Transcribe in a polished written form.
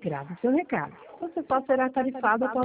Grave seu recado. Você só será tarifado após